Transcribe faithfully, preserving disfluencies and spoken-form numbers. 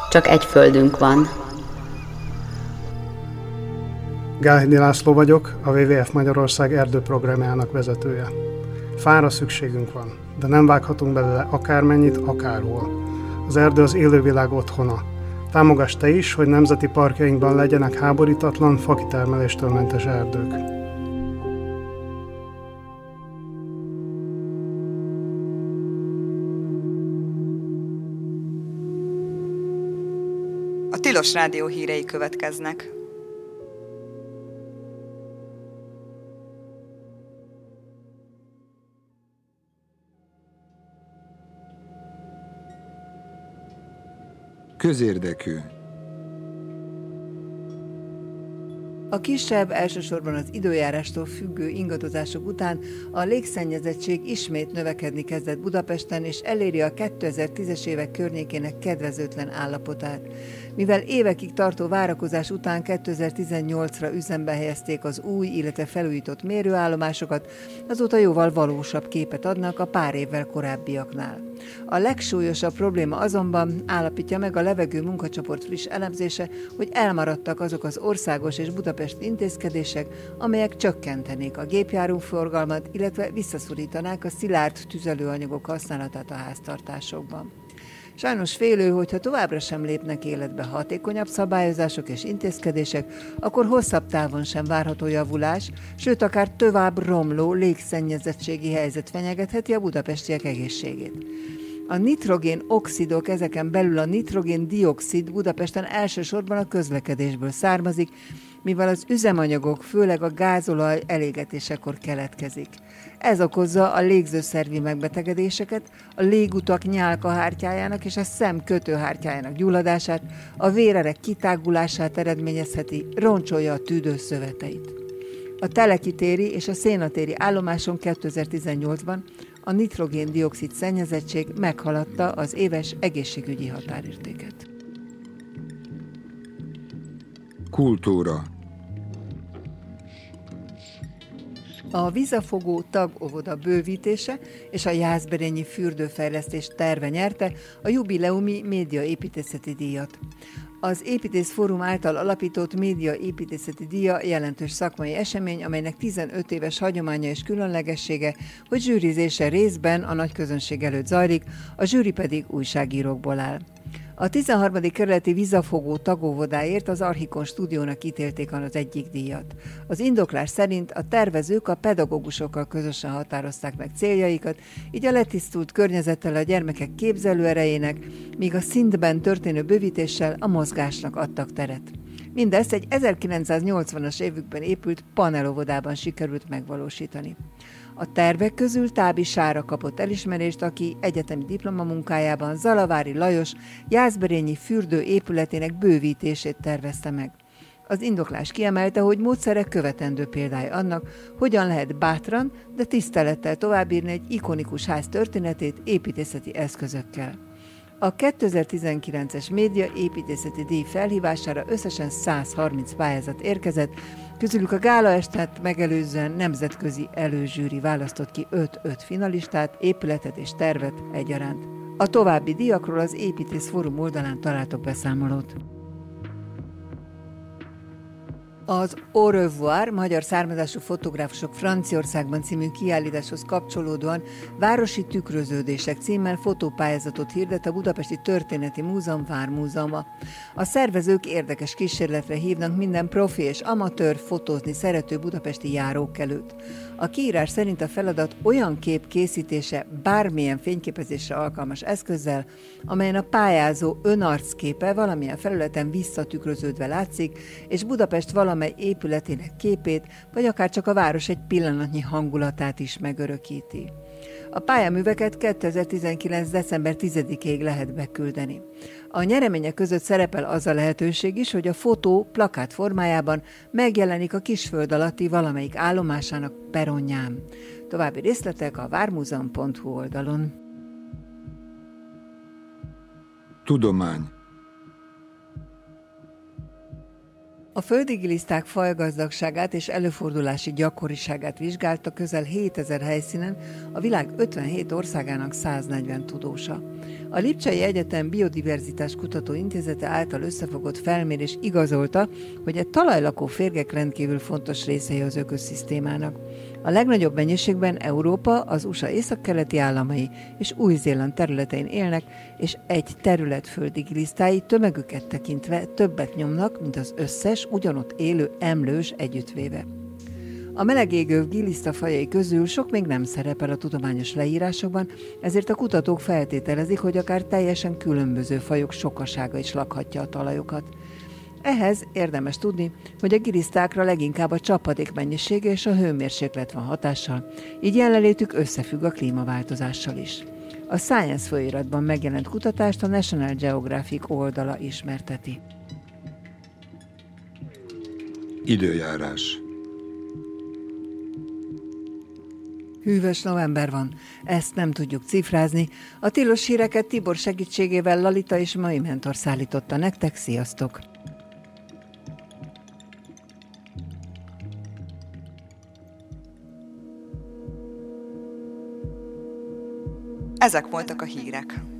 Csak egy földünk van. Gálhidi László vagyok, a dupla vé vé ef Magyarország erdőprogramjának vezetője. Fára szükségünk van, de nem vághatunk belőle akármennyit, akárhol. Az erdő az élővilág otthona. Támogass te is, hogy nemzeti parkjainkban legyenek háborítatlan, fakitermeléstől mentes erdők. A Tilos Rádió hírei következnek. Közérdekű. A kisebb, elsősorban az időjárástól függő ingadozások után a légszennyezettség ismét növekedni kezdett Budapesten, és eléri a kétezer-tízes évek környékének kedvezőtlen állapotát. Mivel évekig tartó várakozás után kétezer-tizennyolcra üzembe helyezték az új, illetve felújított mérőállomásokat, azóta jóval valósabb képet adnak a pár évvel korábbiaknál. A legsúlyosabb probléma azonban, állapítja meg a levegő munkacsoport friss elemzése, hogy elmaradtak azok az országos és budapesti intézkedések, amelyek csökkentenék a gépjárműforgalmat, illetve visszaszorítanák a szilárd tüzelőanyagok használatát a háztartásokban. Sajnos félő, hogyha továbbra sem lépnek életbe hatékonyabb szabályozások és intézkedések, akkor hosszabb távon sem várható javulás, sőt akár tovább romló légszennyezettségi helyzet fenyegetheti a budapestiek egészségét. A nitrogén-oxidok, ezeken belül a nitrogén-dioxid Budapesten elsősorban a közlekedésből származik, mivel az üzemanyagok, főleg a gázolaj elégetésekor keletkezik. Ez okozza a légzőszervi megbetegedéseket, a légutak nyálkahártyájának és a szem kötőhártyájának gyulladását, a vérerek kitágulását eredményezheti, roncsolja a tüdőszöveteit. A Telekitéri és a Szénatéri állomáson kétezer-tizennyolcban a nitrogén-dioxid szennyezettség meghaladta az éves egészségügyi határértéket. Kultúra. A Vizafogó tagóvoda bővítése és a Jászberényi fürdőfejlesztés terve nyerte a jubileumi médiaépítészeti díjat. Az Építész Fórum által alapított médiaépítészeti díja jelentős szakmai esemény, amelynek tizenöt éves hagyománya és különlegessége, hogy zsűrizése részben a nagy közönség előtt zajlik, a zsűri pedig újságírókból áll. A tizenharmadik kerületi Vizafogó tagóvodáért az Archikon stúdiónak ítélték az egyik díjat. Az indoklás szerint a tervezők a pedagógusokkal közösen határozták meg céljaikat, így a letisztult környezettel a gyermekek képzelőerejének, míg a szintben történő bővítéssel a mozgásnak adtak teret. Mindezt egy ezerkilencszáznyolcvanas évükben épült panelovodában sikerült megvalósítani. A tervek közül Tábi Sára kapott elismerést, aki egyetemi diplomamunkájában Zalavári Lajos jászberényi fürdő épületének bővítését tervezte meg. Az indoklás kiemelte, hogy módszerek követendő példája annak, hogyan lehet bátran, de tisztelettel továbbírni egy ikonikus ház történetét építészeti eszközökkel. A kétezer-tizenkilences média építészeti díj felhívására összesen száz harminc pályázat érkezett, közülük a gálaestet megelőzően nemzetközi előzsűri választott ki öt-öt finalistát, épületet és tervet egyaránt. A további díjakról az Építész Fórum oldalán találtok beszámolót. Az Au revoir, magyar származású fotográfusok Franciaországban című kiállításhoz kapcsolódóan Városi tükröződések címmel fotópályázatot hirdet a Budapesti Történeti Múzeum Vármúzeuma. A szervezők érdekes kísérletre hívnak minden profi és amatőr fotózni szerető budapesti járókelőt. A kiírás szerint a feladat olyan kép készítése bármilyen fényképezésre alkalmas eszközzel, amelyen a pályázó önarcképe valamilyen felületen visszatükröződve látszik, és Budapest valamely épületének képét, vagy akár csak a város egy pillanatnyi hangulatát is megörökíti. A pályaműveket kétezer-tizenkilenc. december tizedikéig lehet beküldeni. A nyeremények között szerepel az a lehetőség is, hogy a fotó plakát formájában megjelenik a Kisföld alatti valamelyik állomásának peronján. További részletek a vármuzeum pont hu oldalon. Tudomány. A földi giliszták fajgazdagságát és előfordulási gyakoriságát vizsgálta közel hétezer helyszínen a világ ötvenhét országának száznegyven tudósa. A Lipcsei Egyetem Biodiverzitás Kutató Intézete által összefogott felmérés igazolta, hogy a talajlakó férgek rendkívül fontos részei az ökoszisztémának. A legnagyobb mennyiségben Európa, az u es á északkeleti államai és Új-Zéland területein élnek, és egy területföldi gilisztái tömegüket tekintve többet nyomnak, mint az összes ugyanott élő emlős együttvéve. A melegégő gilisztafajai közül sok még nem szerepel a tudományos leírásokban, ezért a kutatók feltételezik, hogy akár teljesen különböző fajok sokasága is lakhatja a talajokat. Ehhez érdemes tudni, hogy a gilisztákra leginkább a csapadék mennyisége és a hőmérséklet van hatással, így jelenlétük összefügg a klímaváltozással is. A Science folyóiratban megjelent kutatást a National Geographic oldala ismerteti. Időjárás. Hűvös november van, ezt nem tudjuk cifrázni. A tilos híreket Tibor segítségével Lalita és Mai Mentor szállította nektek, sziasztok! Ezek voltak a hírek.